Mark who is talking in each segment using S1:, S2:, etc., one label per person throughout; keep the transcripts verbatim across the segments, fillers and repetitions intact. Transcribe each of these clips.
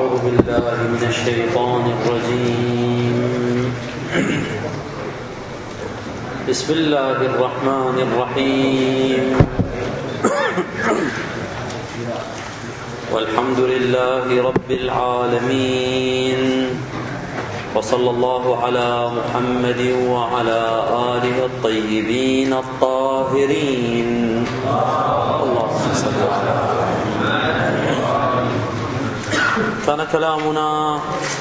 S1: أعوذ بالله من الشيطان الرجيم. بسم الله الرحمن الرحيم. والحمد لله رب العالمين، وصلى الله على محمد وعلى آله الطيبين الطاهرين. اللهم صل على محمد. كان كلامنا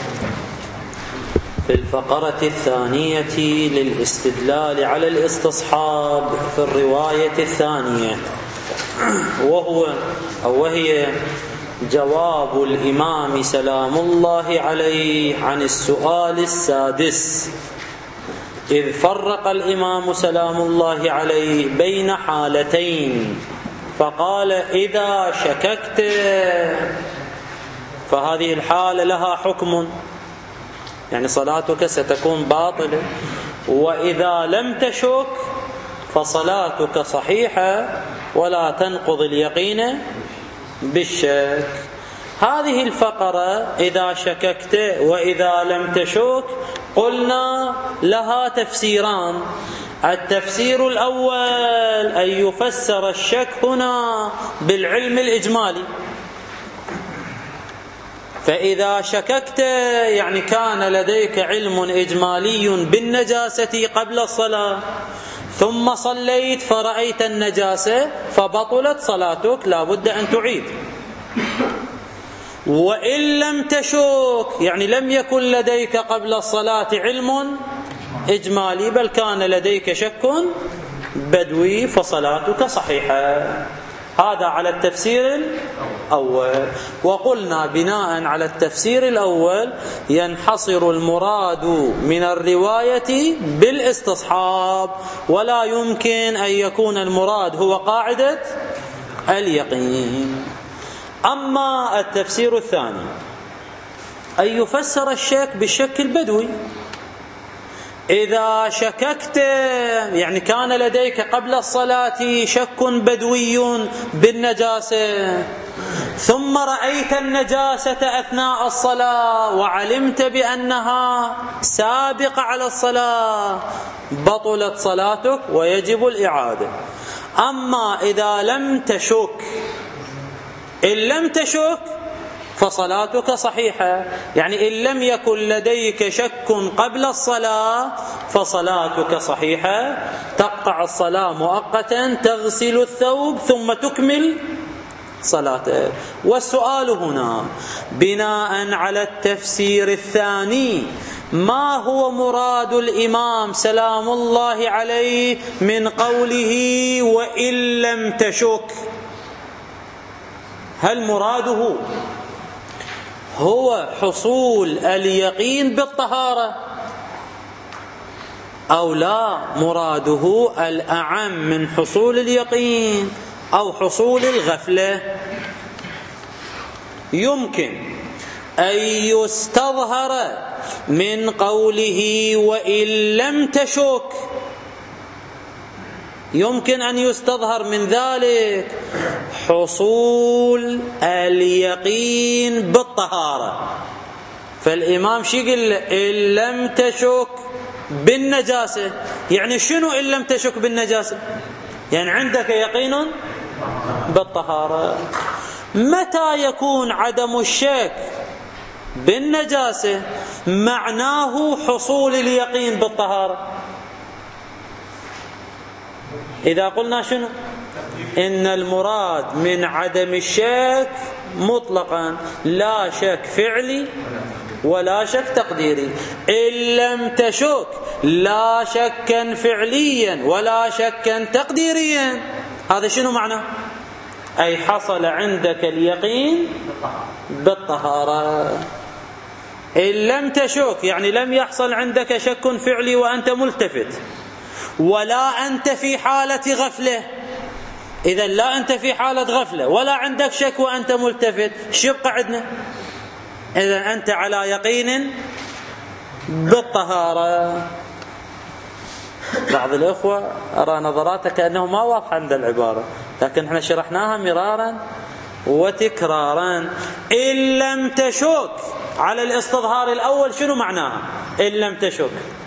S1: في الفقرة الثانية للاستدلال على الاستصحاب في الرواية الثانية، وهو أو وهي جواب الإمام سلام الله عليه عن السؤال السادس، إذ فرق الإمام سلام الله عليه بين حالتين فقال: إذا شككت فهذه الحالة لها حكم، يعني صلاتك ستكون باطلة، وإذا لم تشك فصلاتك صحيحة ولا تنقض اليقين بالشك. هذه الفقرة إذا شككت وإذا لم تشك قلنا لها تفسيران. التفسير الأول أن يفسر الشك هنا بالعلم الإجمالي، فإذا شككت يعني كان لديك علم إجمالي بالنجاسة قبل الصلاة، ثم صليت فرأيت النجاسة فبطلت صلاتك، لا بد أن تعيد. وإن لم تشك يعني لم يكن لديك قبل الصلاة علم إجمالي بل كان لديك شك بدوي فصلاتك صحيحة. هذا على التفسير الأول. وقلنا بناء على التفسير الأول ينحصر المراد من الرواية بالاستصحاب، ولا يمكن أن يكون المراد هو قاعدة اليقين. أما التفسير الثاني أن يفسر الشك بالشك البدوي. إذا شككت يعني كان لديك قبل الصلاة شك بدوي بالنجاسة، ثم رأيت النجاسة أثناء الصلاة وعلمت بأنها سابقة على الصلاة، بطلت صلاتك ويجب الإعادة. أما إذا لم تشك، إن لم تشك فصلاتك صحيحة، يعني إن لم يكن لديك شك قبل الصلاة فصلاتك صحيحة، تقطع الصلاة مؤقتا، تغسل الثوب ثم تكمل صلاته. والسؤال هنا بناء على التفسير الثاني: ما هو مراد الإمام سلام الله عليه من قوله وإن لم تشك؟ هل مراده هو حصول اليقين بالطهارة، أو لا مراده الأعم من حصول اليقين أو حصول الغفلة؟ يمكن أن يستظهر من قوله وإن لم تشك، يمكن أن يستظهر من ذلك حصول اليقين بالطهارة. فالإمام شو يقول؟ إن لم تشك بالنجاسة. يعني شنو إن لم تشك بالنجاسة؟ يعني عندك يقين بالطهارة. متى يكون عدم الشك بالنجاسة معناه حصول اليقين بالطهارة؟ إذا قلنا شنو؟ إن المراد من عدم الشك مطلقا لا شك فعلي ولا شك تقديري. إن لم تشك لا شكا فعليا ولا شكا تقديريا. هذا شنو معناه؟ أي حصل عندك اليقين بالطهارة. إن لم تشك يعني لم يحصل عندك شك فعلي وأنت ملتفت، ولا أنت في حالة غفلة. إذا لا أنت في حالة غفلة ولا عندك شك وأنت ملتفت، شو يبقى عندنا؟ إذا أنت على يقين بالطهارة. بعض الأخوة أرى نظراته كأنه ما واضح عند العبارة، لكن احنا شرحناها مرارا وتكرارا. إن لم تشك على الاستظهار الأول شنو معناها؟ إن لم تشك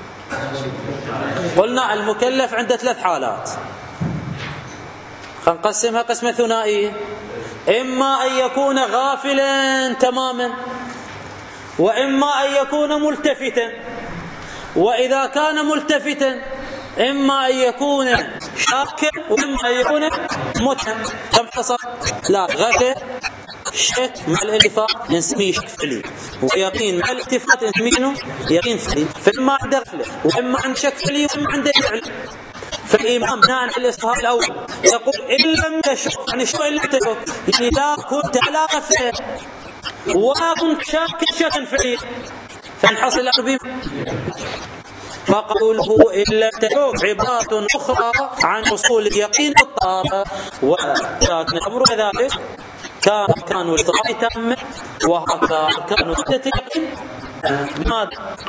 S1: قلنا المكلف عنده ثلاث حالات، خلينا نقسمها قسمة ثنائية. إما أن يكون غافلا تماما، وإما أن يكون ملتفتا. وإذا كان ملتفتا إما أن يكون شاكا وإما أن يكون متهم. كم حصل؟ لا، غفل شك مع الالتفات نسميه شك فعلي، ويقين مع الالتفات نسميه يقين فعلي. فإما عنده غفلة وإما عنده شك فعلي وإما عنده فعل. فالإمام بناء على الاستظهار الأول يقول إن لم تشك، يعني شو إن لم تشك؟ يعني لا كنت على غفلة ولا كنت شاكا شكا فعليا، فانحصل الأربيم. فقوله إن لم تشك عبارة أخرى عن أصول اليقين الطهارة. ولكن الأمر ذلك كان كانوا الاستظهار تامة وهكذا كانوا اليقين. لماذا؟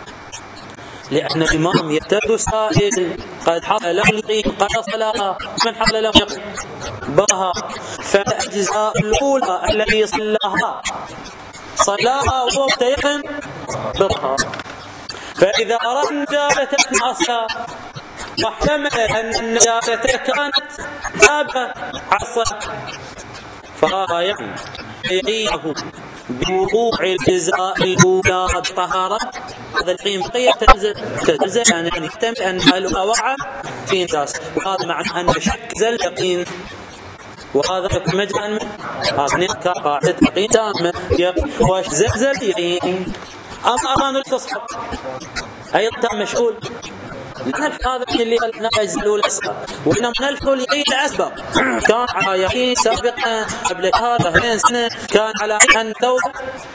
S1: لأن الإمام يبتدئ سائل قد حصل له اليقين قد صلاها من حصل له يقين بها، فالأجزاء الأولى التي صلاها صلاها وهو متيقن بها. فإذا أراد النجابة من أصلها واحتمل أن النجابة كانت سابقة على الصلاة فهذا يعني يقينه بوقوع الجزاء الأولى بطهارة. هذا الحين بقية تنزل تنزل يعني يحتمل أن الأولى وقع في نجاس، وهذا معنى أن شك زل يقين، وهذا حكم مجمع من هذا قاعدة يقين تامة واش زلزل يقين. أما أمان التصحيح أيضا مشغول لأن هذا اللي قلنا أجزلوا الأسباب، وإنما نلحق اليقين الأسباب. كان على يقين سابقا قبل هذا اثنين سنة كان على أن توبة،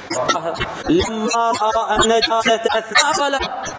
S1: لما رأى النجاسة أثناء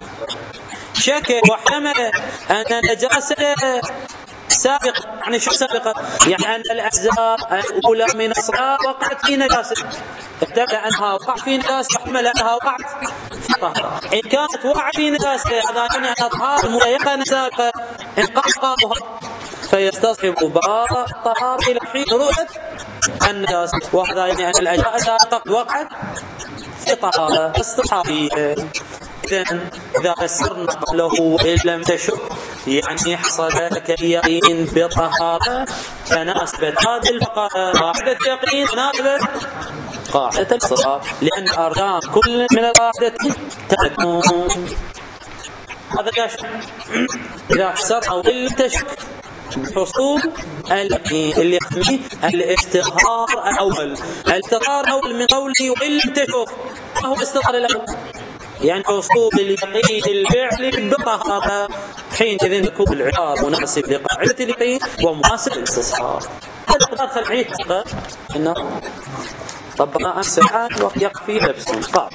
S1: شك واحتمل أن النجاسة سابقة. يعني شو سابقة؟ يعني أن الأجزاء الأولى من الصلاة وقعت في نجاسة، احتمل أنها وقعت في نجاسة واحتمل أنها وقعت في طهارة. إن كانت وقعت في نجاسة هذا يعني أن طهارة متيقنة سابقة انقطعها فيستصحب باء الطهارة إلى حين رؤية النجاسة، وهذا يعني أن الأجزاء السابقة وقعت في طهارة استصحابية. إذن إذا فسرنا قبله إن لم تشك يعني حصل لك يقين بطهارة، تناسبت هذه الفقرة قاعدة يقين تناسبت قاعدة الصلاة، لأن أركان كل من القاعدة تكون. هذا يشك إذا فسر أو إن لم تشك بحصول اليقين اللي يحمي الاستظهار الأول. الاستظهار الأول من قوله وإن لم تشك ما هو الاستظهار الأول؟ يعني حصول اليقين الفعلي بطهارة، حينئذ يكون العيار مناسب لقاعدة اليقين ومناسب للاستصحاب. هذا قدر خلعيه حقا إنه طبقا أمس الآن ويقفي لبسهم طاب.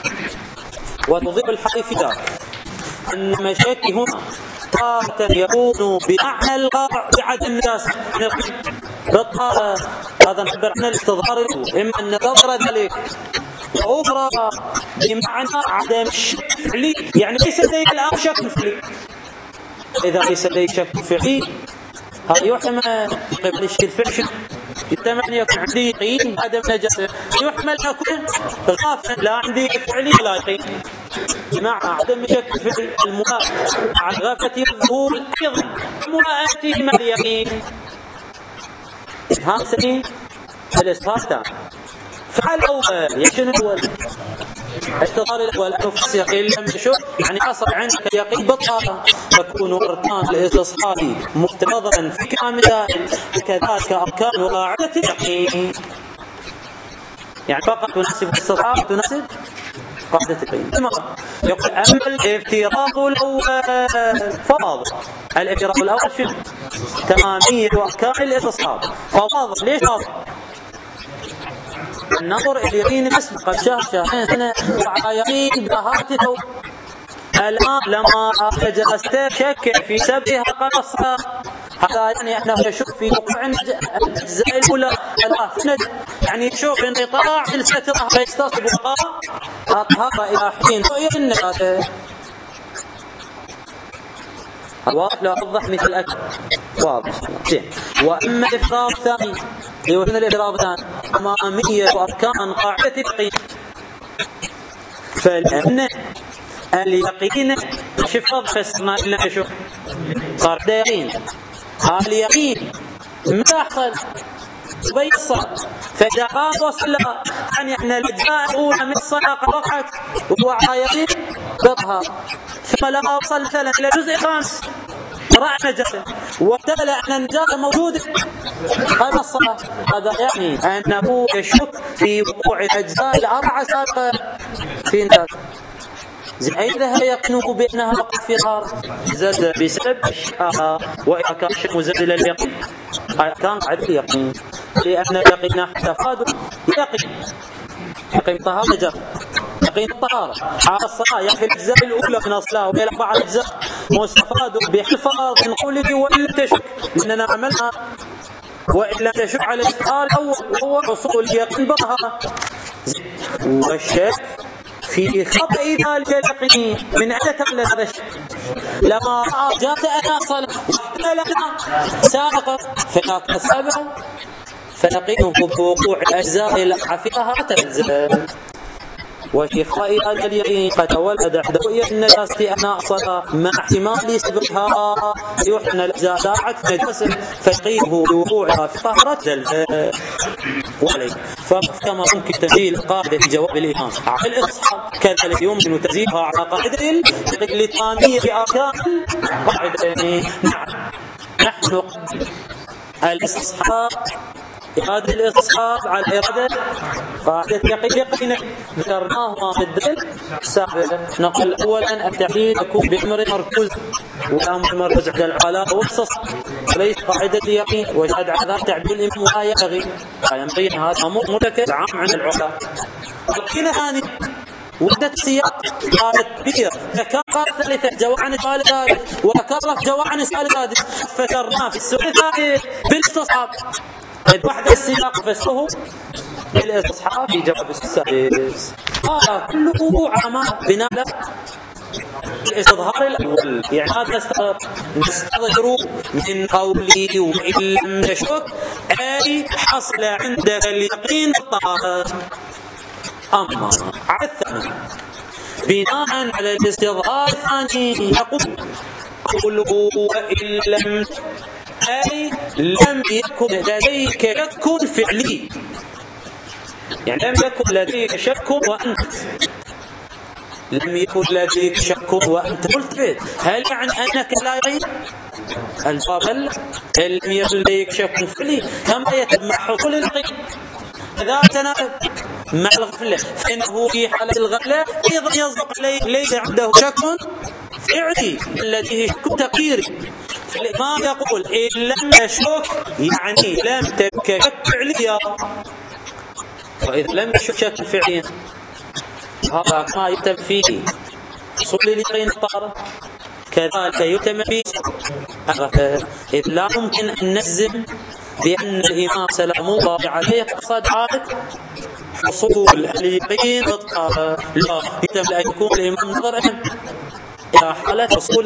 S1: وتضيب الحديث في ذلك أن مشاكل هنا تارة يكون بمعنى القاع بعدم الناس بالطهارة. هذا نعبر عن الاستظهار الأول، إما أن نظر ذلك، وأخرى بمعنى عدم الشك فعلي، يعني ليس لدي الآن شك فعلي. إذا ليس لدي شك فعلي هذا يحتمل قبل الشك الفعلي، يحتمل أن يكون عندي يقين عدم نجاسة، يحتمل أكون غافلا لا عندي فعلي ولا يقين، بمعنى عدم شك فعلي الموافق على غفلة الظهور أيضا موافقته مع اليقين. هذا سنين الإصهار تام. فالأول يشن الأول الاستظهار الأول أنه في اليقين لم يشك يعني حصل عندك يقين بالطهارة، تكون أركان الاستصحاب مفترضا في كاملها، وكذلك أركان قاعدة اليقين يعني فقط تناسب الاستصحاب تناسب قاعدة اليقين. يقول أما الافتراض الأول فواضح. الافتراض الأول شنو؟ تمامية أركان الاستصحاب، فواضح. ليش واضح؟ النظر اليقين اسم قد شهر شهرين سنة وعلى يقين بهاته. الآن لما جلست شك في سببها قصة، هذا يعني أنه يشك في وقوع الأجزاء الأولى ثلاث، يعني يشوف انقطاع الفترة فيستصحب وقاء الطهارة إلى حين رؤية النجاسة. واضح؟ لا أوضح مثل الأكل واضح. وأما الإفطار الثاني يوحنا الإضرابتان أمامية وأركان قاعدة اليقين. فالأمن اليقين شفاض فسرنا إلا نشوف صار ده يقين. هذا اليقين متى حصل بيصل. فإذا قام وصل يعني أن الأجزاء الأولى من الصلاة قد وقعت وهو على يقين بظهر، ثم لما وصل مثلا إلى جزء خامس رأى نجاسة واعتبر أن النجاسة موجودة قبل الصلاة، هذا يعني أنه يشك في وقوع الأجزاء الأربعة سابقة في نجاسة. إذا يقنه بأنها وقت في غار زاد بسبب الشقاء، وإذا كان شيء مزلل اليقين كان قاعد اليقين، لأن اليقين استفاد يقين يقين طهارة نجاسة يقين الطهارة حال الصلاة يحفي الأجزاء الأولى من الصلاة وإلى أربع أجزاء مستفاد بحفاظ من قوله وإن تشك، لأننا عملنا وإن لم تشك على الإسهال الأول وهو حصول اليقين بظهر. والشك في خطأ ذلك اليقين من أين تولد هذا الشك؟ لما رأى جاءت أنا صلاة واحتملنا سابقا فذاك السبب فيقينه بوقوع الأجزاء الأربعة فيها تنزل. وفي خطأ هذا اليقين قد تولد رؤية النجاسة أثناء الصلاة مع احتمال سببها يحن الأجزاء ضاعت نجاسة فيقينه بوقوعها في طهرة زل ولي. فكما ممكن تزيل قاعدة في جواب الإمام على الإصحاب كذلك يمكن تزيلها على قاعدة الإقليطانية بأركان قاعدة. نعم نحن الإصحاب إرادة الإصحاب على إرادة قاعدة يقين يقين ذكرناها في الدليل السابق. نقول أولا التحليل يكون بأمر مركوز والأمر مركوز على العلاء والاستصحاب وليس قاعدة اليقين، وجد هذا تعبير الإمام ولا ينبغي ينبغي هذا أمر مركز عام عن العلاء. القيمة ثانية وحدة السياق قالت كبير فكان قال ثالثة جوعان سؤال ثالث وكرف جوعان سؤال ثالث فكرنا في السؤال الثالث بالاستصحاب وحدة السياق فسره بالاستصحاب في جواب السادس. هذا كله عام بناء الاستظهار الأول. يعني هذا نستظهر من قولي وإن لم يشك أي حصل عندك اليقين الطهارة. أما على الثاني بناء على الاستظهار الثاني يقول قوله وإن لم أي لم يكن لديك شك فعلي، يعني لم يكن لديك شك وأنت لم يكن لديك شك وأنت قلت هل يعني أنك لا يقين؟ الجواب لم يكن لديك شك فعلي كما يتم مع حصول اليقين. إذا تناقض مع الغفلة فإنه في حالة الغفلة أيضا يصدق عليه ليس عنده شك فعلي الذي شك تقديري. الإمام يقول إن لم يشك يعني لم تك شك فعليا، وإذا لم يشك شك فعليا هذا ما يتم فيه حصول اليقين الطهارة كذلك يتم فيه الغفلة. إذ لا يمكن أن نجزم بأن الإمام سلام الله عليه قصد عادة حصول اليقين الطهارة، لا يتم أن يكون الإمام نظر إلى حالة حصول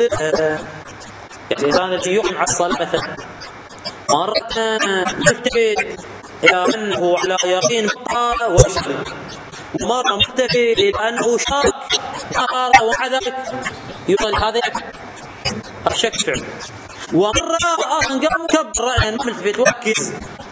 S1: يعني إذا الذي يقيم على الصلاة مثلا مرة ملتفت إلى أنه على يقين الطهارة ويصلي، ومرة ملتفت إلى أنه شاك طهارة ومع ذلك يصلي، هذا الشك فعل. ومرة آخر قام كبر أن ملتفت وركز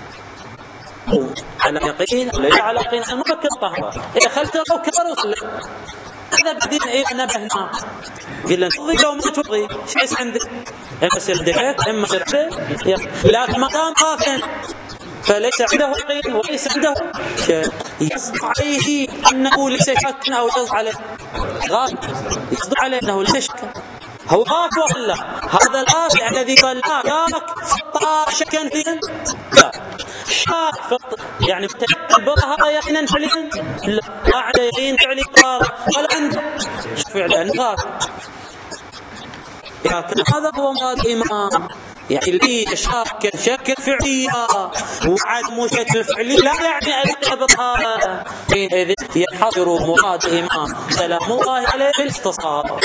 S1: على يقين ليس على يقين أن مفكر طهارة إذا خلت له كبر وصلي. هذا بعدين إيه نبهنا قلنا تضي لو ما تضي شيء عندك إما سردك إما سردك لكن مقام قافل فليس عنده يقين وليس عنده شيء يصدق عليه أنه ليس شك أو يصدق عليه غالب يصدق عليه أنه ليس شك هو غاف ولا هذا الغاف الذي قال لا غاك فطار شكا فيه لا شاك فطر يعني متيقن بها يقينا فعليا لا بعد يقين فعلي قرار ولا عنده فعلا غاف. لكن هذا هو مراد الإمام يعني اللي شاك شك فعليا وعدم شك فعلي لا يعني أن يضبطها إذ يحضر مراد الإمام سلام الله عليه في الاستصحاب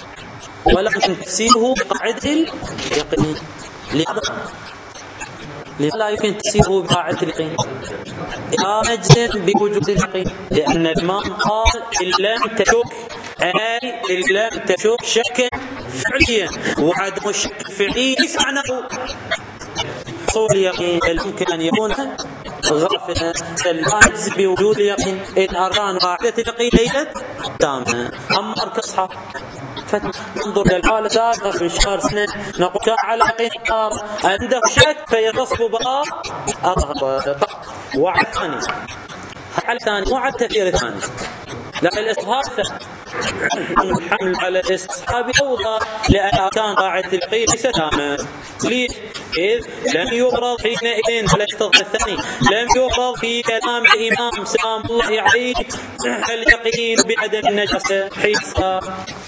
S1: ولكن تفسيره بقاعدة اليقين. لهذا لا يمكن تفسيره بطاعة اليقين؟ لا نجزم بوجود اليقين، لأن الإمام قال إن لم تشك، أي إن لم تشك شكا فعليا، وعدم الشك الفعلي ليس معناه حصول اليقين، بل يمكن أن يكون غافلا. لا نجزم بوجود اليقين إن أركان قاعدة اليقين ليست تامة. أما أركان الصحة فننظر للحالة ذات في شهر سنة نقول كان على يقين عنده شك فيتصف باب الرغبة. وعد ثاني، حالة ثانية وعد تفسير ثاني، لا الاستصحاب الحمل على الاستصحاب أوضح، لأن أركان قاعدة اليقين ليست تامة. ليش؟ إذ لم يغرض حينئذ على الشطر الثاني، لم يغرض في كلام الإمام سلام الله عليه اليقين بعدم النجاسة حيث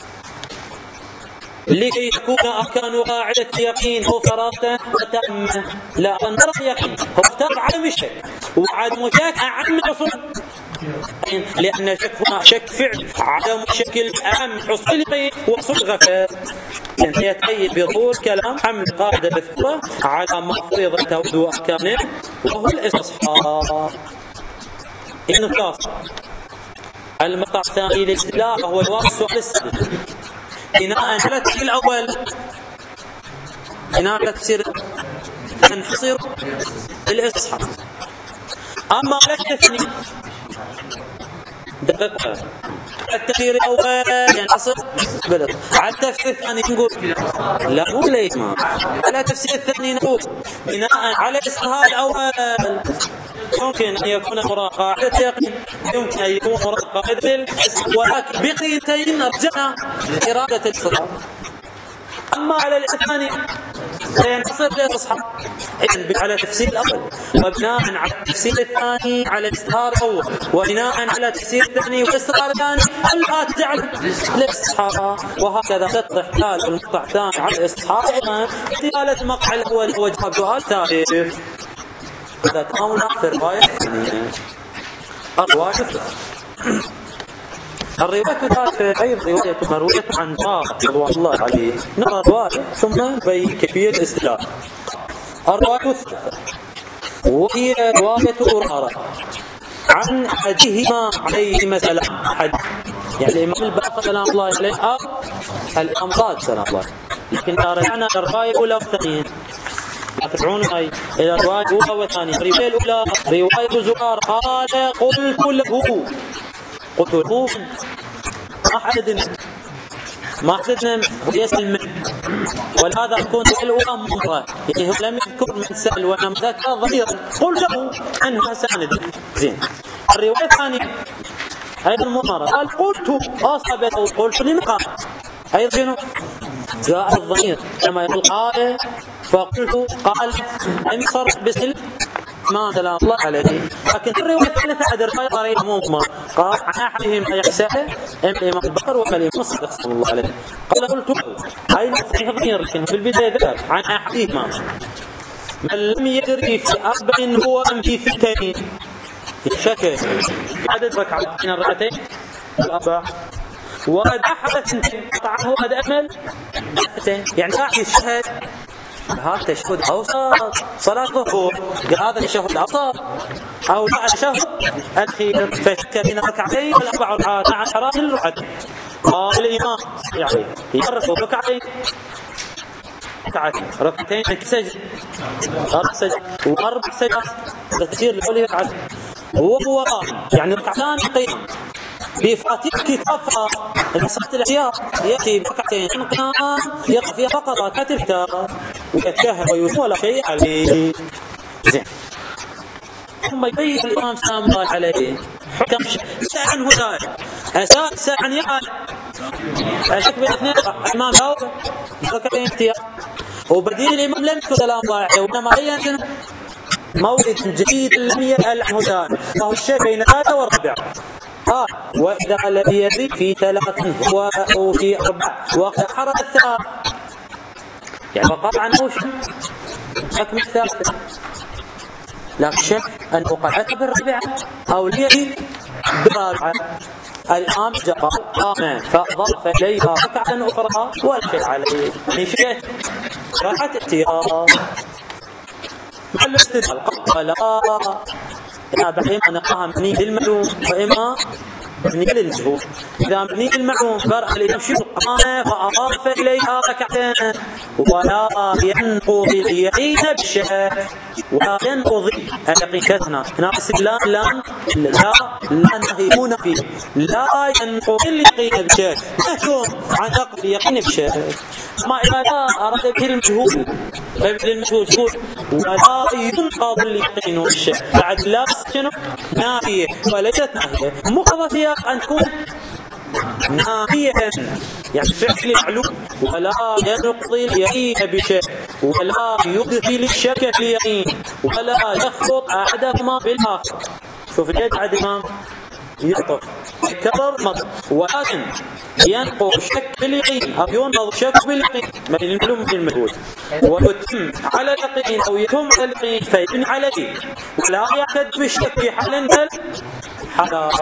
S1: لكي تكون أركان قاعدة اليقين هو فراسة وتامة. لا نرى اليقين هو افترض عدم الشك، وعدم الشك أعم من أصل، لأن الشك هنا شك فعل، عدم الشك الأعم حصول اليقين وحصول الغفلة. يتأيد بظهور كلام حمل قاعدة مذكورة على ما فرض توجه أحكامه وهو الاستصحاب. إن خلاص المقطع الثاني للاستدلال هو جواب السؤال السادس بناء على التفسير الأول، بناء على التفسير تنحصر الاستصحاب. أما على التثنية دقيقة، التفسير الأول ينحصر بالاستصحاب، على التفسير الثاني نقول لا مو ليش ما على التفسير الثاني نقول بناء على الاستصحاب الأول يمكن أن يكون مراد قاعدة يقين، يمكن أن يكون مراد قاعدة، ولكن بقيتين رجعنا إرادة الاستصحاب. أما على الثاني سينحصر الاستصحاب إذن على التفسير الأول، وبناء على التفسير الثاني على الاستصحاب الأول، وبناء على التفسير الثاني والاستصحاب الثاني ألا تجعل الاستصحاب. وهكذا تتضح حال المقطع الثاني على الاستصحاب أيضا دلالة المقطع الأول هو جواب سؤال ثالث. هذا تأمل في الرواية الثانية. الرواية الثالثة الرواية الثالثة أي رواية مروية عن جابر رضي الله عليه. نرى الرواية ثم بين كيفية الاستدلال. الرواية الثالثة وهي رواية أرارة عن أحدهما عليهما السلام، أحد يعني الإمام الباقر سلام الله عليه أو الإمام صادق سلام الله. لكن رجعنا للرواية الأولى والثانية، ترجعون أي إلى الرواية الأولى والثانية. الرواية الأولى رواية زرار قال قلت له قلت له ما حددنا ما حددنا هو يسأل من، ولهذا تكون الأولى منظرة، يعني هو لم يذكر من سأل وإنما ذكر ضميرا قلت له عنه ساند. زين. الرواية الثانية أيضا منظرة قال قلت أصابته قلت لمن قال أيضا شنو جاء الضمير لما يقول قال فقلت قال لم يصرح بسل ما سلام الله عليه. لكن الرواية الثالثة عند الرواية قريبة مضمر قال عن أحدهم يحسى أم الإمام البقر والإمام الصادق صلى الله عليه قال قلت أي صحيح ضمير، لكن في البداية ذكر عن أحدهما من لم يدري في أربع هو أم في ثنتين شك عدد ركعات من الركعتين الأربع وقد أحد ثنتين قطعه قد أكمل يعني أحد الشهد هذا تشهد أوسط صلاة ظهور، هذا التشهد الأوسط أو لا التشهد الأخير، فشك بين ركعتين الأربع ركعات مع حرام الركعتين. قال الإمام يعني يرفع ركعتين ركعتين ركعتين سجد أربع سجد وأربع سجد تفسير لأولي ركعتين وهو يعني ركعتان قيام بفاتحة كتاب الصلاة الاحتياط يأتي بركعتين قيام يقف فيها فقط ركعة الافتار ويتشهد ويوتي ولا شيء عليه. زين. ثم يبين الإمام سلام الله عليه حكم ساعة هداية أساء ساعة يقال أشك بالاثنين الإمام داود ركعتين احتياط وبديل الإمام لم يكن سلام الله عليه وإنما بين مولد جديد لم يأل عنه هداية فهو الشيء بين هذا والربع. آه وإذا الذي يدري في ثلاث أو في أربع وقد حرم الثالث يعني وقال عنه شك من الثالثة، لكن شك أنه قد أتى بالربع أو ليه بالرابعة. الإمام قال آمن فأضاف إليها ركعة أخرى ولا شيء عليه، يعني شيء راحت احتياط. محل استدلال قال لا يا بعد إما نقاها مبني للمعلوم وإما مبني للمجهول. إذا مبني للمعلوم فرق يمشي القامة فأضاف إليها ركعتين ولا ينقض اليقين بالشك ولا ينقض اليقين كثنا ناقص لا لا لا لا نهي مو نفي لا ينقض اليقين بالشك نهي عن نقض اليقين بالشك. ما إذا لا أراد به المجهول فبه المجهول يقول ولا ينقض اليقين بالشك بعد لا شنو نافية وليست ناهية مقتضى سياق أن تكون ناهية يعني فعل معلوم ولا ينقضي اليقين بشيء ولا يدخل الشك في اليقين ولا يخلط أحدهما بالآخر. شوف اليد عد الإمام يعطف كرر مضر ولكن ينقض الشك باليقين أو ينقض الشك باليقين بين المعلوم بالمجهول ويتم على اليقين أو يتم على اليقين فيبني عليه ولا يعتد بالشك في حال بل حرام.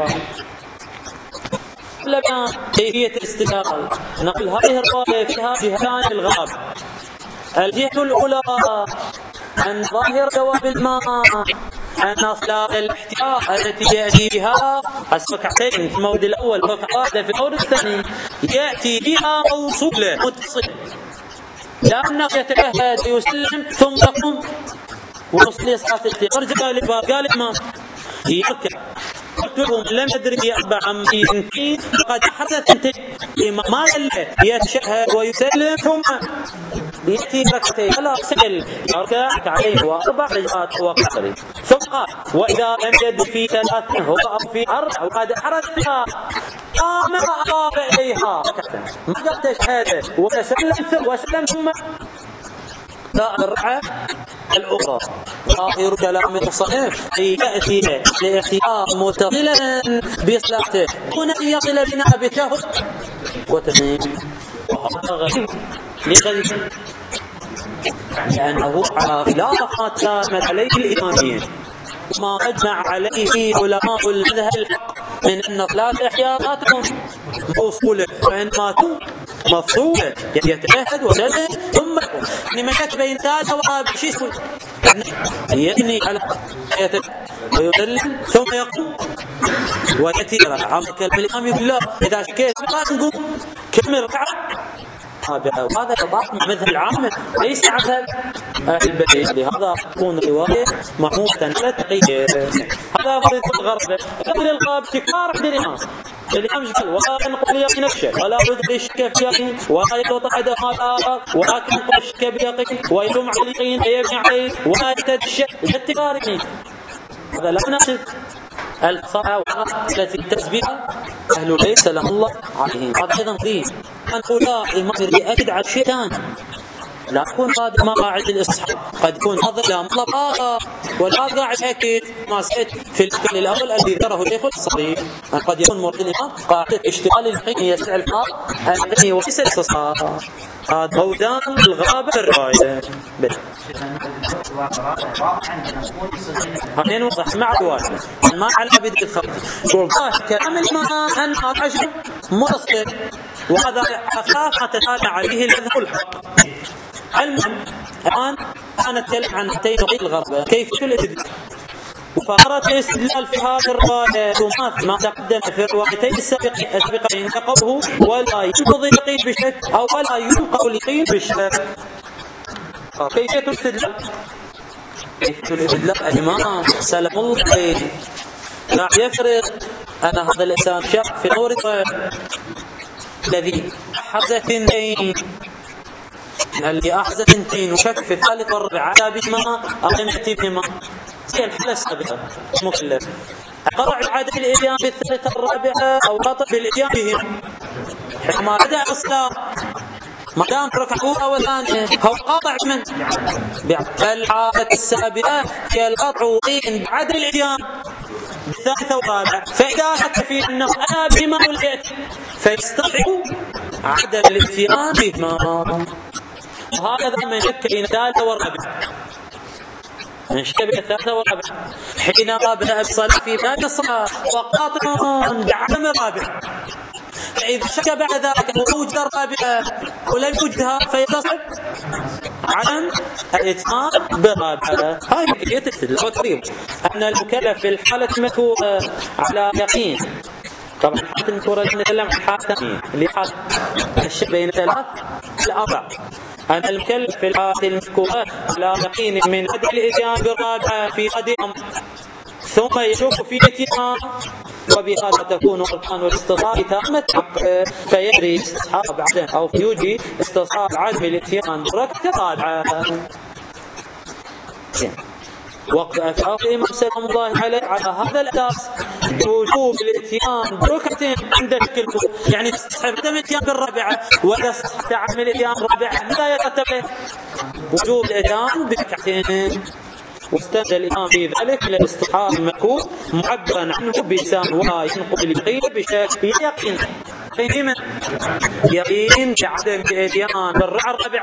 S1: لبنان كيفية الاستدلال نقل هذه الرواية فيها جهتان الغاب. الجهة الأولى أن ظاهر جواب الماء أن صلاة الاحتياط التي يأتي بها الركعتين في المورد الأول وكذلك في المورد الثاني يأتي بها موصولة متصلة لأنه يتعهد ويسلم ثم يقوم ويصلي صلاة الاحتياط. رجع للباب قال الإمام يركع قلت لهم لم يدري أربع عمتين فقد حدث أنت ما يلي يتشهد ويسلم ثم يأتي ركعتين فلا سأل يركع عليه وأربع رجعات وقصري ثم قال وإذا لم يد في ثلاثة هو أو في أربع وقد حرثها قام أضاف إليها ما قد تشهد وسلم وسلم ثم لا الركعة الأخرى. ظاهر كلام المصنف يأتي لاحتياط متصلا بصلاته هنا يصل بنا بشهد وتسليم وهذا غريب لغريب لأنه على خلاف ما تامت عليه الإمامية ما أجمع عليه علماء المذهب الحق من أن صلاة احتياطاتهم موصولة وإن ماتوا مفصولة يتعهد وسلم ثم يعني ما يتبين ثالثة وقابل شيء يقول يبني على حياته ويسلم ثم يقوم ويأتي عمك الإمام يقول لا إذا شكيت ما تقوم كمل ركعة. هذا يضاف مع مذهب العامة ليس مذهب البديع لهذا تكون رواية محمودة لا تغير. هذا فريد الغرب غير الغاب تكرار عند الإمام الإمام قال ولا ينقل يقين الشك ولا يدري الشك في يقين ولا يطلق هذا الآخر ولكن ينقل الشك بيقين ويلوم على اليقين يبني عليه ولا يتد الشك التكرار. هذا لا نقصد الصحة التي تسبيها أهل البيت سلام الله عليهم. هذا أيضا غريب أن أولاء المغرب يأكد على شيء ثاني لا يكون هذا ما قاعد الإصحاب قد يكون هذا لا مطلب آخر ولا قاعد أكيد ما سأت في الكل الأول الذي ذكره الشيخ الصريح أن قد يكون مرد الإمام قاعدة اشتغال الحين يسع الحق الذي وليس الإصحاب. هذا موضان الغابة الرواية هنا نوضح مع الواحد ما على بدء الخط والله كلام الإمام أن العجل مرسل وهذا أخاف تتابع عليه المذهب الحق. المهم الآن أنا أتكلم عن هاتين الغربة كيف الاستدلال وفقرة الاستدلال في هذه الرواية وما ما تقدم في الروايتين السابقين قوله ولا ينقض اليقين بشك أو ولا ينقض اليقين بشك. كيف الاستدلال؟ كيف الاستدلال الإمام سلام الله عليه لا يفرق أن هذا الإنسان شك في نور الذي حرز اثنين اللي أحرز اثنين وشك في الثالث والرابع على بهما أقيم يأتي بهما هي الحالة السابقة مكلف قطع عدد الإتيان في الثالثة الرابعة أو قطع بالإتيان بهم حينما بدأ الصلاة ما دام ركعة أول ثانية هو قاطع من الحالة السابقة هي القطع بعدد الإتيان بالثالثة والرابعة فإذا حتى في أنه أنا بما وليت فيستطيع عدد الاتيان بهما وهذا من شك بين الثالثة والرابعة من شك بين الثالثة والرابعة حينما بدأ الصلاة في ذات الصلاة وقاطع بعدم الرابعة فإذا شك بعد ذلك ووجد الرابعة ولم يوجدها فيتصل عدم الاتيان بالرابعه. هاي هي تستدل وتريد ان المكلف في الحاله المذكوره على يقين. طبعا الحالة المذكورة نتكلم عن حالة ثانية اللي حالة الشك بين ثلاث الأربع. أن المكلف في الحالة المذكورة على يقين من عدم الاتيان بالرابعة في غد أمر ثم يشك في اتيان، وبهذا تكون أركان الاستطاعة تامة فيجري استصحاب عدم أو يجري استصحاب عدم الاتيان بالركعة الرابعة. وقت أفعال الإمام سلام الله عليه على هذا الأساس وجوب الاتيان بركعتين عند الكل، يعني تستحب عدم الاتيان بالرابعة، وإذا استحب عدم الاتيان بالرابعة لا يترتب وجوب الاتيان بركعتين. واستند الإمام في ذلك إلى الاستحاب المذكور معبرا عنه بلسان وينقل اليقين بشكل يقين يقين يقين بعدم الاتيان بالرابعة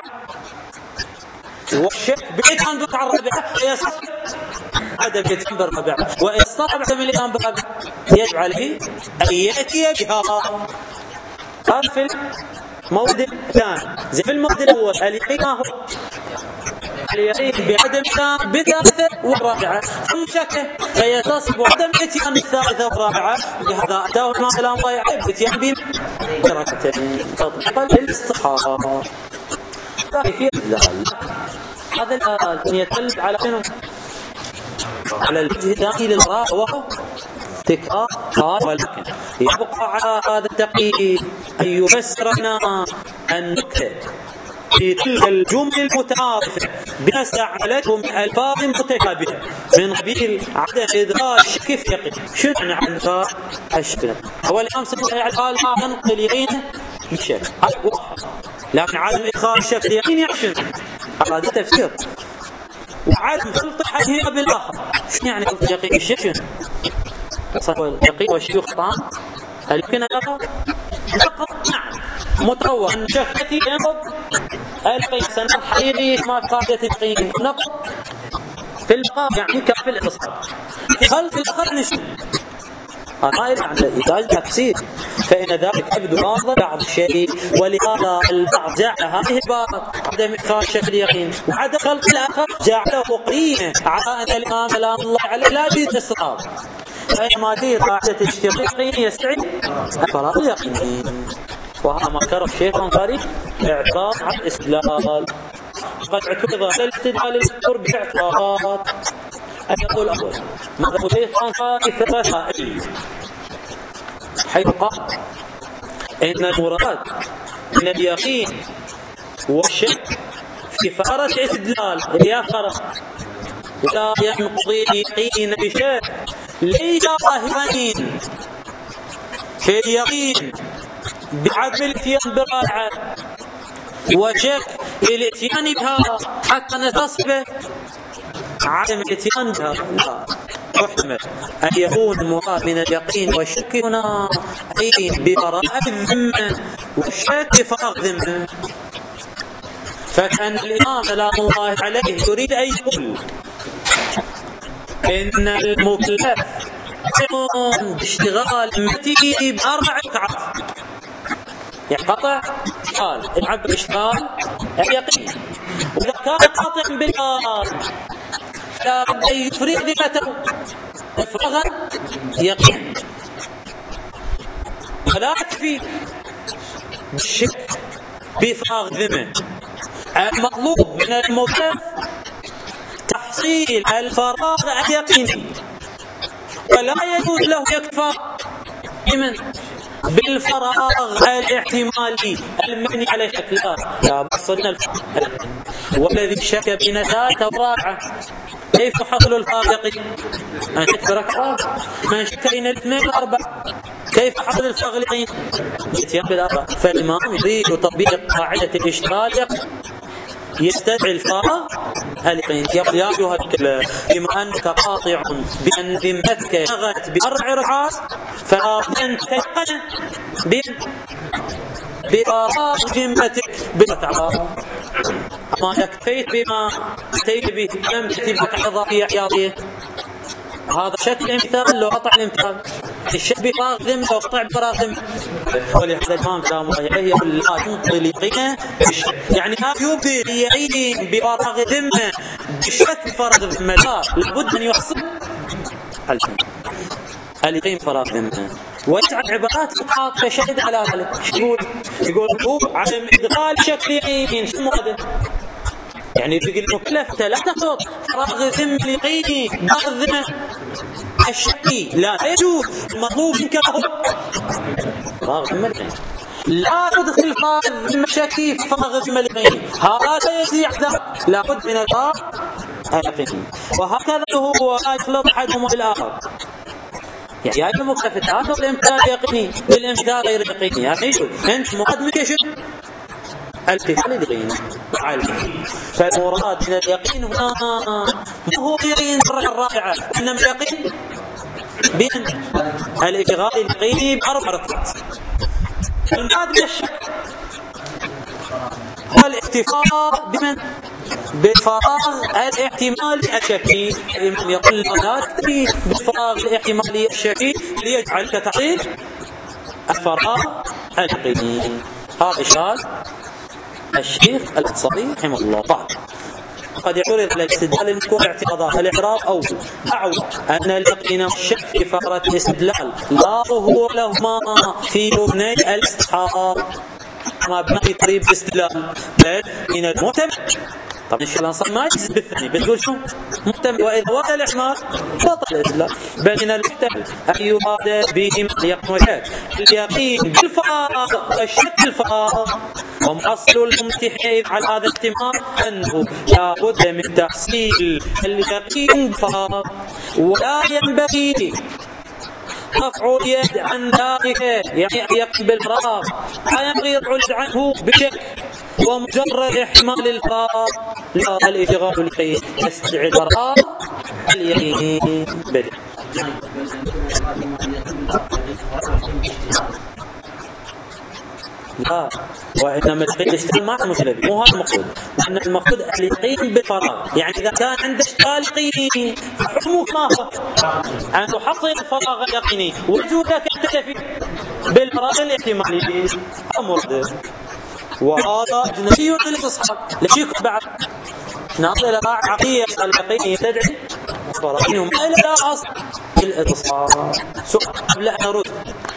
S1: والشك بالاتيان بالركعة الرابعة عدم الاتيان بالرابعة، وإن استطاع عدم الاتيان بالرابعة يجب عليه أن يأتي بها. هذا في الموضع الثاني. زي في الموضع الأول اليقين ما هو اليقين بعدم الاتيان بالثالثة والرابعة ثم شك فيتصب عدم الاتيان بالثالثة والرابعة، لهذا أتاه الإمام سلام الله عليه بالاتيان بركعتين تطبيقا للاستحارة. في هذا الآن يدل على شنو؟ على الوجه الثاني للقراءة وهو تكرار قال، ولكن يبقى على هذا التقييد أن يفسر لنا النكتة في تلك الجمل المتعارفة بما استعملته من ألفاظ متشابهة من قبيل عدم إدراك الشك في يقين. شنو معنى إدراك الشك؟ هو الإمام سلام الله عليه قال ما ننقل يقينه بالشك، هذا واحد، لكن عدم إدخال الشك في يقين يعني شنو؟ هذا تفسير. وعدم خلط أحدهما بالآخر، شنو يعني خلط يقين الشك؟ شنو؟ صار اليقين والشك خطأ؟ هل يمكن أن يقع؟ فقط نعم متروى أن شكتي ينقض اليقين سنة حقيقي ما قاعدة اليقين نقض في البقاء يعني كافي الإصابة. هل في الآخر نشوف هذا عند إيجاز تفسير فإن ذلك يبدو واضح بعض الشيء، ولهذا البعض جعل هذه الباب عدم إدخال الشك اليقين وعدم خلق الآخر جعله قرينة على أن الإمام سلام الله عليه لا يجوز الصحاب، فإنما في قاعدة الاشتراك يستعد الفراغ اليقين. وهذا ما كره الشيخ الأنصاري اعتراض على الاستدلال. قد اعترض على الاستدلال المذكور باعتراضات. الأول الأول مذهب الشيخ الأنصاري ثلاثة حيث قال إن المراد من اليقين والشك في فرة استدلال اليقين لا ينقضي اليقين بشك ليس ظاهرين في اليقين بعدم الاتيان بالرابعة وشك الاتيان بها حتى نتصبه عدم الاتيان بها. لا يحتمل أن يكون المراد من اليقين والشك هنا أي ببراءة الذمة والشك بفراغ ذمة، فكأن الإمام سلام الله عليه يريد أن يقول إن المكلف يقوم باشتغال أمته بأربع ركعات، يعني قطع قال العبد اشتغال اليقين، وإذا كان قاطع بالآن لا بد أن يفرغ ذمته إفراغا يقين، فلا يكفي بالشك بإفراغ ذمة. المطلوب من المكلف تحصيل الفراغ اليقيني، ولا يجوز له يكفى بمن بالفراغ الاحتمالي المبني على شك. لا لا بصدنا والذي شك بين ذات ورابعة كيف حصل الفارق؟ من شك بركعة من شك بين الاثنين والأربعة كيف حصل الفارقين؟ يتيان بالأربعة. فالإمام يريد تطبيق قاعدة الاشتغال يستدعي الفراغ اليقين. يقول يا أيها الكلام بما أنك قاطع بأن ذمتك شغلت بأربع ركعات فلا بد أن تيقن بفراغ ذمتك بركعة، ما يكفيت بما أتيت به لم تأتي بركعة إضافية احتياطية. هذا شكل امثال لو قطع الامثال الشك بفراغ ذمة وقطع بفراغ ذمة. ولهذا الإمام سلام الله عليه يقول لا تنقل اليقين بالشك، يعني لا يبدي اليقين بفراغ ذمة بالشك بفراغ ذمة، لا، لابد أن يحصل اليقين بفراغ ذمة. ويجعل عبارات الفقهاء كشهد على ذلك. يقول يقول هو عدم إدخال شك اليقين، شو هذا؟ يعني يقول المكلف لا تخلط فراغ ذمة اليقين فراغ الذمة الشكي، لا يجوز، المطلوب منك فراغ ذمة اليقين، لا تدخل فراغ ذمة الشكي في فراغ ذمة اليقين، هذا يزيع ذاك، لابد من الفراغ اليقين. وهكذا هو لا يخلط أحدهما بالآخر، يعني هذا المكلف هذا الامثال يقيني بالامثال غير يقيني، يعني شو انت مقدمك شو الامثال اليقيني. فالمراد من اليقين هنا مو هو يقين الدرجة الرابعة، انما اليقين بين الاشغال اليقيني بأربع ركعات. المراد من الشك هو الاكتفاء بمن بفراغ الاحتمالي الشكي. الإمام يقول لا تكفي بفراغ الاحتمالي الشكي ليجعلك تحصيل الفراغ اليقيني. هذا إشكال الشيخ الأنصاري رحمه الله. بعد قد يعترض على الاستدلال المذكور اعتراضات. الإعراب أول أعود أن اليقين والشك في فقرة الاستدلال لا ظهور لهما في مبني الاستحقاق ما بنقي طريق الاستدلال، بل من المعتمد. طبعا الشيخ الأنصاري ما يجزم بالثاني، بتقول شو محتمل، وإذا وقع الإحمال بطل الإسلام، بل من المحتمل أن يراد بهما اليقين والشك. اليقين بالفراغ والشك بالفراغ، ومحصل الممتحن على هذا الاحتمال أنه لا بد من تحصيل اليقين بالفراغ، ولا ينبغي رفع اليد عن ذلك، يعني يقين بالفراغ لا ينبغي رفع اليد عنه بشك ومجرد احتمال الفراغ، لا الاشغال اليقين يستدعي الفراغ اليقين بل. لا، وإنما اليقين اشتغل مع المشكلة، مو هذا المقصود، أن المقصود اليقين بالفراغ، يعني إذا كان عند اشتغال يقيني فحكمه ما هو أن تحصل الفراغ اليقيني، وجودك يكتفي بالفراغ الاحتمالي أمر. وهذا أجنبي للإصحاب، ليش يكون بعد ناظر إلى عقية اليقين يستدعي الفراغ وما إلى أصل الاتصال. سؤال قبل أن نرد،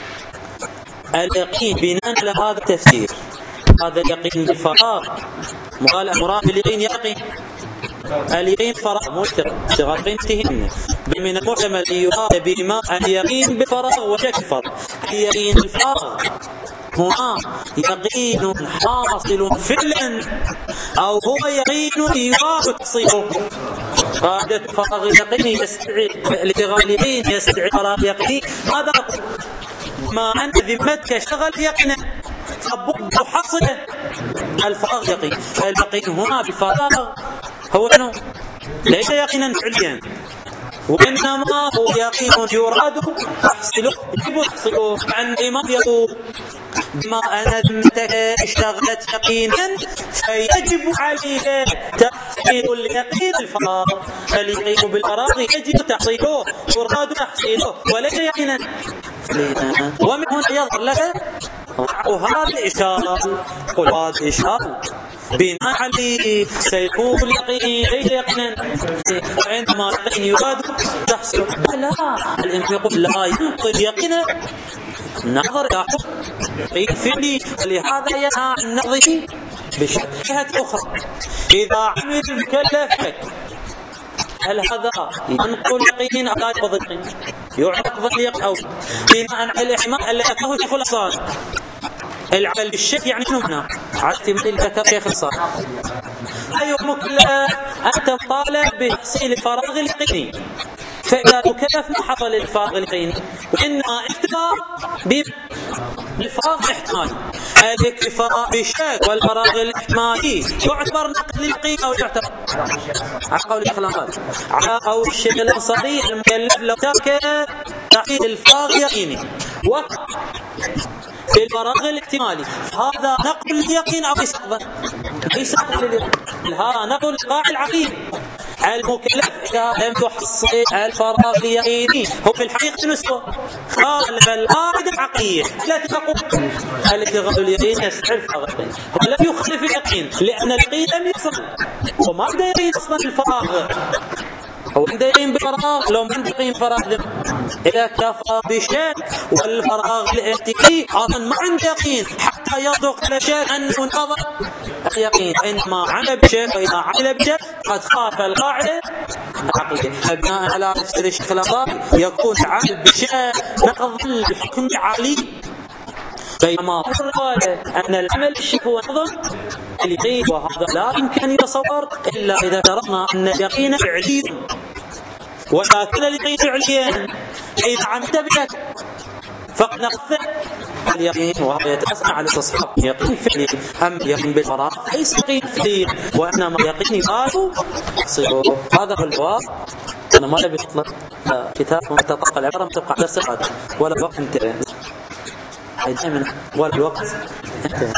S1: اليقين بناء على هذا التفسير، هذا اليقين بالفراغ مقال مراد باليقين يقين اليقين فراغ مو اشتغال يقين تهمنا، بل من المحتمل أن يراد بما اليقين بالفراغ وشك الفراغ. اليقين بالفراغ هنا يقين حاصل فعلا أو هو يقين يراد تحصيله. قاعدة فراغ اليقين يستدعي اليقين يستدعي فراغ اليقين، هذا ما أن ذمتك اشتغل يقينا فبد حصل الفراغ يقين. اليقين هنا بالفراغ هو أنه ليس يقينا فعليا، وإنما هو يقين يراد تحصيله، يجب تحصيله. عن الإمام يقول بما أن ذمتك اشتغلت يقينا فيجب عليه تحصيل اليقين بالفراغ. اليقين بالفراغ يجب تحصيله، يراد تحصيله وليس يقينا. ومن هنا يظهر لك وهذا الإشارة، قل هذا الإشارة بناء عليه سيكون اليقين ليس يقينا، وعندما اليقين يراد تحصل بلى. الإمام يقول لا ينقل يقينا نظر إلى حكم فعلي، ولهذا ينهى عن نظره بشبهة أخرى. إذا عمل المكلف شك هل هذا ينقل يقين أو لا ينقض اليقين؟ يعتقد اليقين أو بناء على الإحمال الذي ذكره شيخ الأصال. العمل بالشك يعني شنو هنا؟ عرفتي مثل ذكر شيخ الأصال أي مكلف أنت مطالب بتحصيل الفراغ اليقيني، فإذا تكلف ما حصل الفراغ اليقيني، وإنما اكتفى بالفراغ الاحتمالي. الاكتفاء بالشك والفراغ الاحتمالي يعتبر نقل اليقين أو يعتبر على قول الشيخ الأنصاري على قول الشيخ الأنصاري المكلف لو ترك تحصيل الفراغ اليقيني بالفراغ الاحتمالي هذا نقل اليقين أو ليس نقل اليقين، هذا نقل إلغاء العقيدة. المكلف إذا لم تحصل الفراغ اليقيني هو في الحقيقة نسبة خالف القاعدة العقلية التي تقول الاشتغال اليقين يستحيل الفراغ اليقين. هو لم يخالف اليقين لأن اليقين لم يصل، وما عنده يقين أصلا الفراغ، هو عنده يقين بالفراغ. لو ما عنده يقين فراغ إذا كفى بشك والفراغ الارتقي أصلا ما عنده يقين حتى يصدق على شك أنه انقضى اليقين، إنما عمل بشك، وإذا عمل بشك قد خالف القاعدة العقلية. بناء على الشيخ الأنصاري يكون عمل بشك نقض الحكم العقلي، بينما الرواية أن العمل بالشك هو نقض اليقين، وهذا لا يمكن يتصور إلا إذا تركنا أن اليقين فعلي، ولكن اليقين فعليا إذا عملت بشك فقد نقض اليقين، وهذا يتأثر على الاستصحاب يقين فعلي. أما اليقين بالفراغ ليس يقين فعلي، وإنما يقين يقال صيغه. هذا هو الجواب. أنا ما أبي أطلق كتاب منتطق العبارة تبقى على الصيغة ولا وقت انتهى، دائما ولا الوقت انتهى.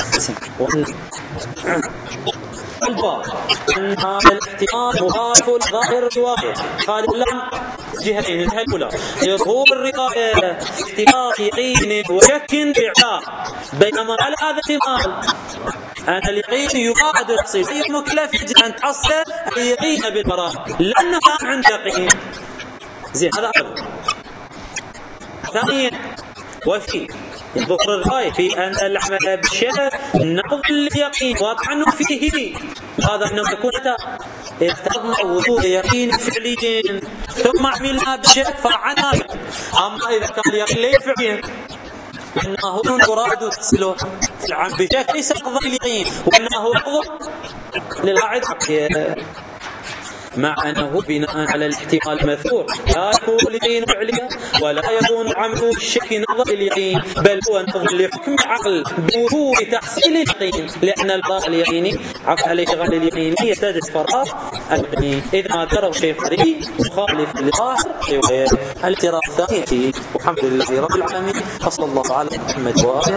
S1: الباب أن هذا الاحتمال مضاف لظاهر الرواية قال لهم جهتين. الجهة الأولى يظهور الرواية احتمال يقين وشك بإعلام، بينما على هذا الاحتمال أن اليقين يقاد التصيب أي مكلف يجب أن تحصل اليقين بالفراغ لأنه ما عنده يقين. زين هذا أول. ثانيا وفي يظهر الرواية في أن العمل بالشك نقض اليقين واقع أنه فيه، هذا أنه يكون افترضنا وجود يقين فعلي ثم عملنا بالشك فعنا. أما إذا كان اليقين ليس فعليا إنه يراد تحصيله العمل بالشك ليس قضاء اليقين، وإنه نقض للقاعدة، مع أنه بناء على الاحتمال المذكور لا يكون اليقين فعليا ولا يكون عمل الشك نظر اليقين، بل هو نظر لحكم العقل بوجود تحصيل اليقين، لأن الفراغ اليقيني عفوا الاشتغال اليقيني يستدعي فراغ اليقين. إذا ما تروا شيء فريق مخالف للظاهر الاعتراف الثاني. والحمد لله رب العالمين، وصلى الله على محمد وآله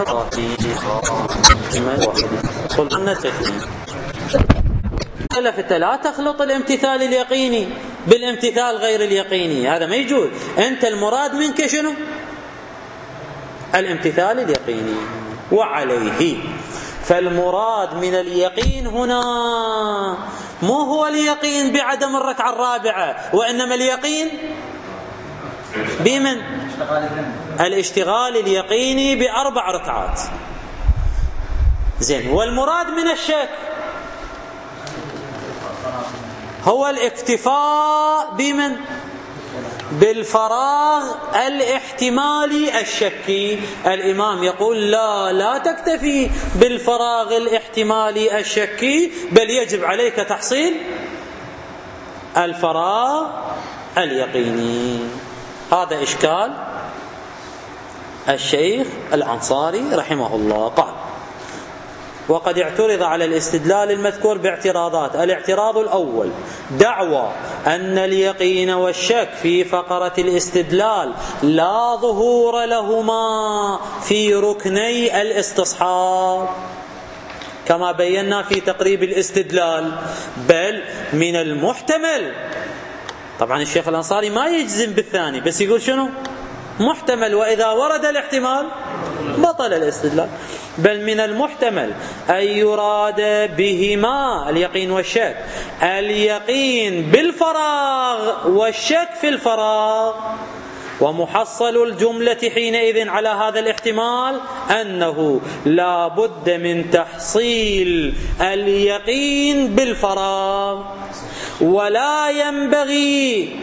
S1: وصحبه. قلنا تكفين لا تخلط الامتثال اليقيني بالامتثال غير اليقيني، هذا ما يجوز. أنت المراد منك شنو؟ الامتثال اليقيني. وعليه فالمراد من اليقين هنا مو هو اليقين بعدم الركعة الرابعة، وإنما اليقين بمن؟ الاشتغال اليقيني بأربع ركعات. زين. والمراد من الشك هو الاكتفاء بمن؟ بالفراغ الاحتمالي الشكي. الإمام يقول لا لا تكتفي بالفراغ الاحتمالي الشكي، بل يجب عليك تحصيل الفراغ اليقيني. هذا إشكال الشيخ الأنصاري رحمه الله. قال وقد اعترض على الاستدلال المذكور باعتراضات. الاعتراض الأول دعوى أن اليقين والشك في فقرة الاستدلال لا ظهور لهما في ركني الاستصحاب كما بينا في تقريب الاستدلال، بل من المحتمل. طبعا الشيخ الأنصاري ما يجزم بالثاني، بس يقول شنو؟ محتمل، وإذا ورد الاحتمال بطل الاستدلال. بل من المحتمل أن يراد بهما اليقين والشك اليقين بالفراغ والشك في الفراغ، ومحصل الجملة حينئذ على هذا الاحتمال أنه لا بد من تحصيل اليقين بالفراغ، ولا ينبغي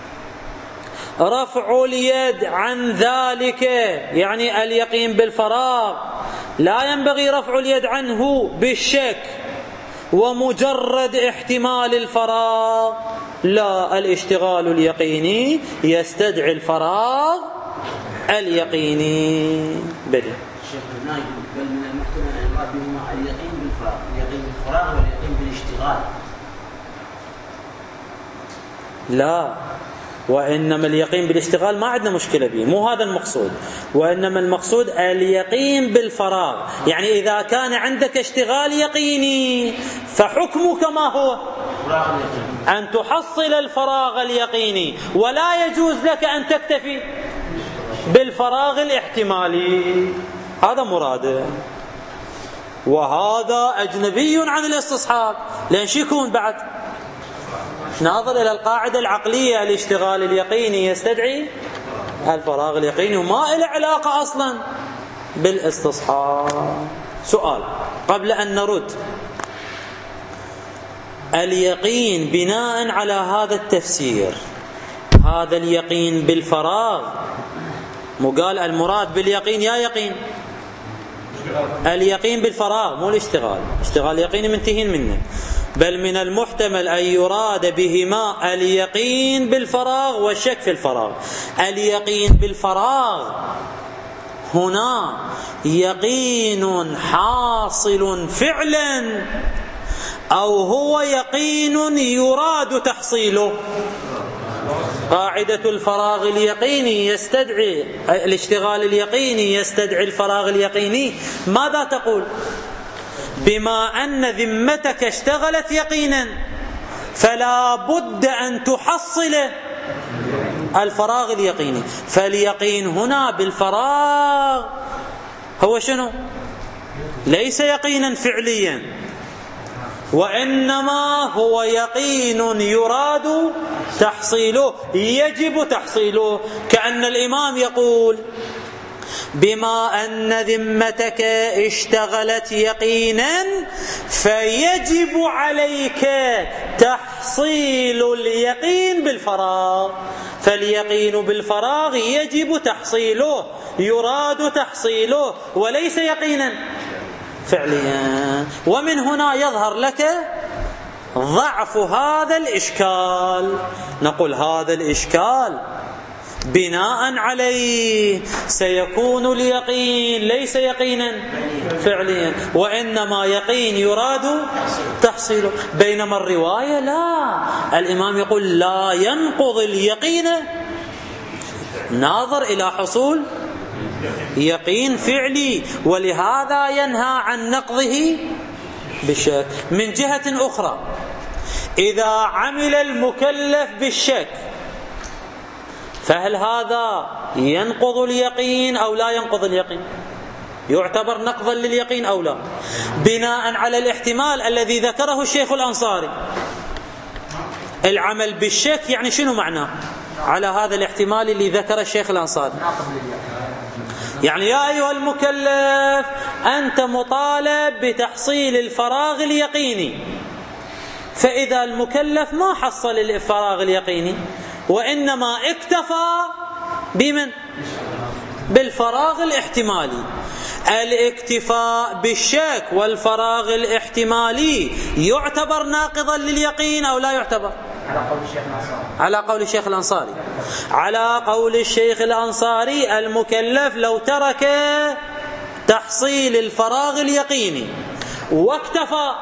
S1: رفع اليد عن ذلك، يعني اليقين بالفراغ لا ينبغي رفع اليد عنه بالشك ومجرد احتمال الفراغ، لا، الاشتغال اليقيني يستدعي الفراغ اليقيني. بدي
S2: الشيخ النايم بل من المحتمل أن يراد بهما اليقين بالفراغ، اليقين بالفراغ واليقين بالاشتغال.
S1: لا، وإنما اليقين بالاشتغال ما عندنا مشكلة به، مو هذا المقصود، وإنما المقصود اليقين بالفراغ. يعني إذا كان عندك اشتغال يقيني فحكمك ما هو؟ أن تحصل الفراغ اليقيني، ولا يجوز لك أن تكتفي بالفراغ الاحتمالي. هذا مراده، وهذا أجنبي عن الاستصحاب. لأن شو يكون بعد؟ ناظر إلى القاعدة العقلية، الاشتغال اليقيني يستدعي الفراغ اليقيني، وما إله علاقة أصلا بالاستصحاب. سؤال قبل أن نرد: اليقين بناء على هذا التفسير، هذا اليقين بالفراغ، مو قال المراد باليقين يا يقين اليقين بالفراغ مو الاشتغال، اشتغال يقيني منتهين منه، بل من المحتمل أن يراد بهما اليقين بالفراغ والشك في الفراغ. اليقين بالفراغ هنا يقين حاصل فعلا، أو هو يقين يراد تحصيله. قاعدة الفراغ اليقيني يستدعي الاشتغال اليقيني يستدعي الفراغ اليقيني. ماذا تقول؟ بما أن ذمتك اشتغلت يقينا فلا بد أن تحصل الفراغ اليقيني. فاليقين هنا بالفراغ هو شنو؟ ليس يقينا فعليا، وإنما هو يقين يراد تحصيله، يجب تحصيله. كأن الإمام يقول: بما أن ذمتك اشتغلت يقينا فيجب عليك تحصيل اليقين بالفراغ. فاليقين بالفراغ يجب تحصيله، يراد تحصيله، وليس يقينا فعليا. ومن هنا يظهر لك ضعف هذا الإشكال. نقول هذا الإشكال بناء عليه سيكون اليقين ليس يقينا فعليا، وإنما يقين يراد تحصيله. بينما الرواية لا، الإمام يقول لا ينقض اليقين ناظر إلى حصول يقين فعلي، ولهذا ينهى عن نقضه بالشك. من جهة أخرى، إذا عمل المكلف بالشك فهل هذا ينقض اليقين أو لا ينقض اليقين؟ يعتبر نقضا لليقين أو لا؟ بناء على الاحتمال الذي ذكره الشيخ الأنصاري. العمل بالشك يعني شنو معناه على هذا الاحتمال اللي ذكر الشيخ الأنصاري؟ يعني يا أيها المكلف أنت مطالب بتحصيل الفراغ اليقيني، فإذا المكلف ما حصل الفراغ اليقيني وإنما اكتفى بمن؟ بالفراغ الاحتمالي. الاكتفاء بالشك والفراغ الاحتمالي يعتبر ناقضا لليقين أو لا يعتبر؟ على قول الشيخ الأنصاري. على قول الشيخ الأنصاري المكلف لو ترك تحصيل الفراغ اليقيني واكتفى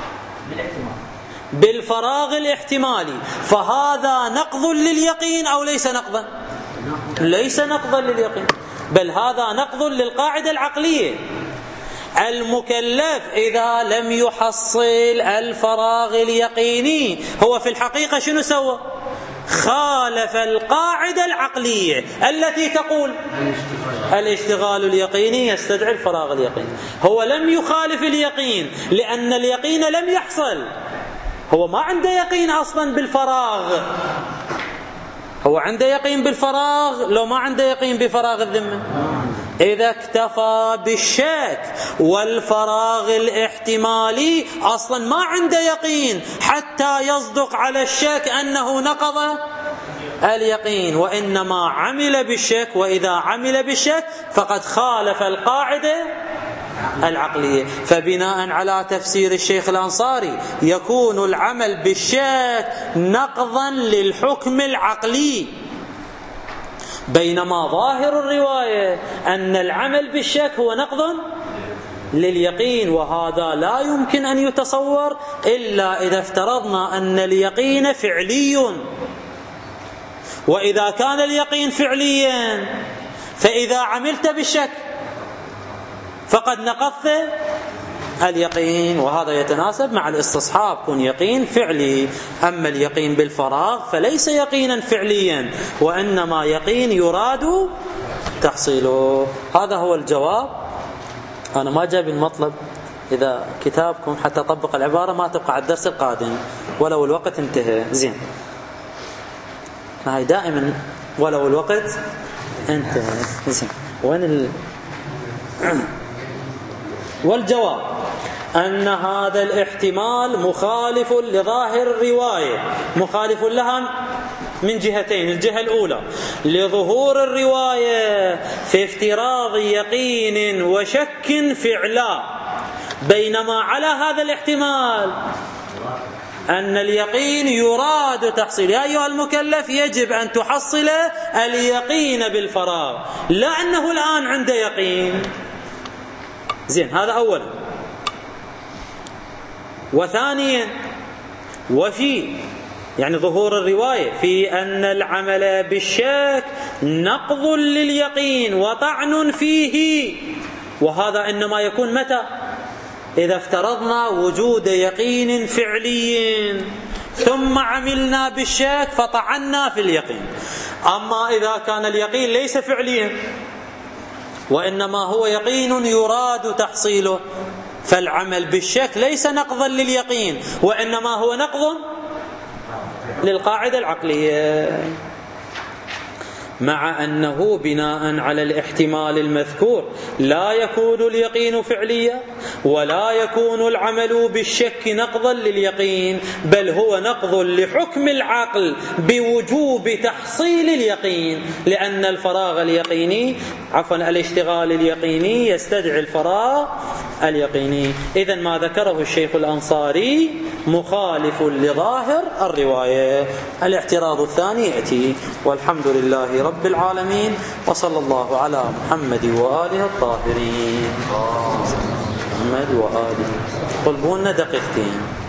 S1: بالفراغ الاحتمالي فهذا نقض لليقين أو ليس نقضا؟ ليس نقضا لليقين، بل هذا نقض للقاعدة العقلية. المكلف إذا لم يحصل الفراغ اليقيني هو في الحقيقة شنو سوى؟ خالف القاعدة العقلية التي تقول الاشتغال اليقيني يستدعي الفراغ اليقيني. هو لم يخالف اليقين لأن اليقين لم يحصل، هو ما عنده يقين أصلا بالفراغ. هو عنده يقين بالفراغ لو ما عنده يقين بفراغ الذمة. إذا اكتفى بالشك والفراغ الاحتمالي أصلا ما عنده يقين حتى يصدق على الشك أنه نقض اليقين، وإنما عمل بالشك، وإذا عمل بالشك فقد خالف القاعدة العقلية. فبناء على تفسير الشيخ الأنصاري يكون العمل بالشك نقضا للحكم العقلي، بينما ظاهر الرواية أن العمل بالشك هو نقض لليقين، وهذا لا يمكن أن يتصور إلا إذا افترضنا أن اليقين فعلي. وإذا كان اليقين فعليا فإذا عملت بالشك فقد نقضت اليقين، وهذا يتناسب مع الاستصحاب، كن يقين فعلي. أما اليقين بالفراغ فليس يقينا فعليا، وإنما يقين يراد تحصيله. هذا هو الجواب. أنا ما جايب المطلب، إذا كتابكم حتى أطبق العبارة ما تبقى على الدرس القادم ولو الوقت انتهى. زين، هاي دائما ولو الوقت انتهى. زين، وين ال... والجواب أن هذا الاحتمال مخالف لظاهر الرواية، مخالف لها من جهتين. الجهة الأولى لظهور الرواية في افتراض يقين وشك فعلا، بينما على هذا الاحتمال أن اليقين يراد تحصيل. يا أيها المكلف يجب أن تحصل اليقين بالفراغ، لا أنه الآن عنده يقين. زين، هذا أولا. وثانيا، وفي يعني ظهور الرواية في أن العمل بالشك نقض لليقين وطعن فيه، وهذا إنما يكون متى؟ إذا افترضنا وجود يقين فعلي ثم عملنا بالشك فطعنا في اليقين. أما إذا كان اليقين ليس فعليا وإنما هو يقين يراد تحصيله، فالعمل بالشك ليس نقضا لليقين وإنما هو نقض للقاعدة العقلية، مع أنه بناء على الاحتمال المذكور لا يكون اليقين فعليا ولا يكون العمل بالشك نقضا لليقين، بل هو نقض لحكم العقل بوجوب تحصيل اليقين، لأن الفراغ اليقيني عفوا الاشتغال اليقيني يستدعي الفراغ اليقيني. إذن ما ذكره الشيخ الأنصاري مخالف لظاهر الرواية. الاعتراض الثاني يأتي. والحمد لله رب العالمين، وصلى الله على محمد وآله الطاهرين. محمد وآله. طلبونا دقيقتين.